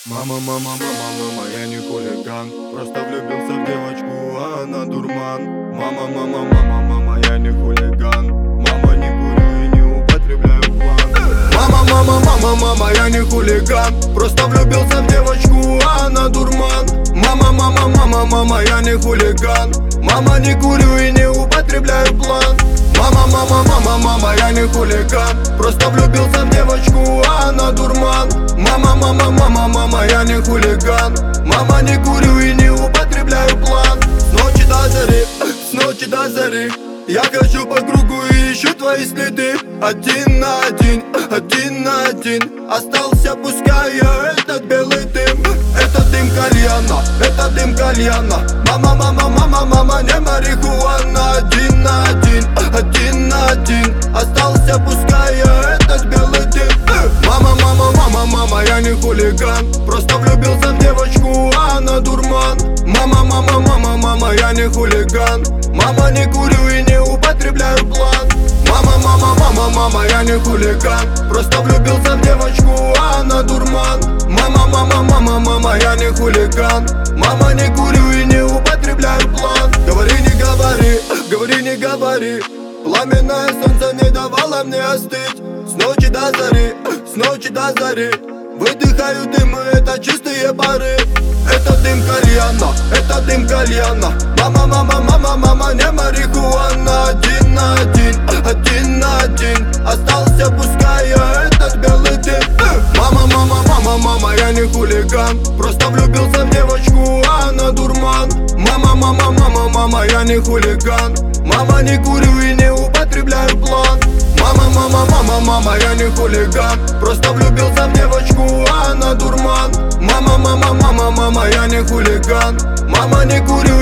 Мама, мама, мама, мама, я не хулиган. Просто влюбился в девочку, а она дурман. Мама, мама, мама, мама, я не хулиган. Мама, не курю и не употребляю план. Мама, мама, мама, мама, я не хулиган. Просто влюбился в девочку, а она дурман. Мама, мама, мама, мама, я не хулиган. Мама, не курю и не употребляю план. Мама, мама, мама, мама, я не хулиган. Просто влюбился в девочку, а она дурман. Мама, мама, мама, мама, я не хулиган. Мама, не курю и не употребляю план. С ночи до зари, с ночи до зари я хожу по кругу и ищу твои следы. Один на один, один на один остался, пуская этот белый дым. Это дым кальяна, это дым кальяна. Мама, мама, мама, мама, не марихуана. Один на один, один на один остался, пуская этот белый дым. Мама, мама, мама, мама, я не хулиган. Просто влюбился в девочку, а она дурман. Мама, мама, мама, мама, я не хулиган. Мама, не курю и не употребляю план. Мама, мама, мама, мама, я не хулиган. Просто влюбился в девочку, а она дурман. Мама, мама, мама, мама, я не хулиган. Мама, не курю и не употребляю план. Говори, не говори, говори, не говори. Пламенное солнце не давало мне остыть. С ночи до зари, с ночи до зари выдыхаю дым, и это чистые пары. Это дым кальяна, это дым кальяна. Мама, мама, мама, мама, не марихуана. Один на один, один на один остался, пуская этот белый дым. Мама, мама, мама, мама, я не хулиган. Просто влюбился в девочку, а она дурман. Мама, мама, мама, мама, я не хулиган. Мама, не курю и не употребляю план. Мама, мама, мама, мама, я не хулиган. Просто влюбился в девочку, а она дурман. Мама, мама, мама, мама, я не хулиган. Мама, не курю